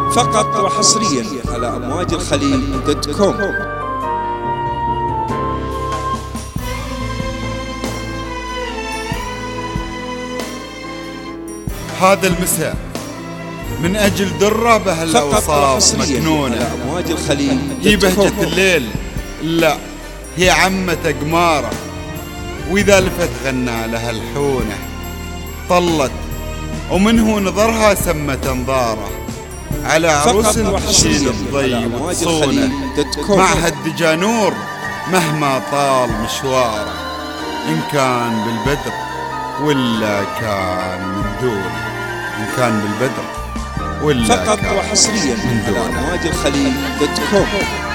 فقط وحصريا على أمواج الخليل دوت كوم. هذا المساء من أجل درة بهالأوصاف مكنونة. أمواج الخليل هي بهجة الليل، لا هي عمة قمارة، وإذا لفت غنى لها الحونة. طلت ومنه نظرها سمت انظاره على عروس تشيل الضي وتصونه. معها الدجانور مهما طال مشواره، إن كان بالبدر ولا كان من دونه، إن كان بالبدر ولا فقط وحصريا على أمواج الخليل دوت كوم.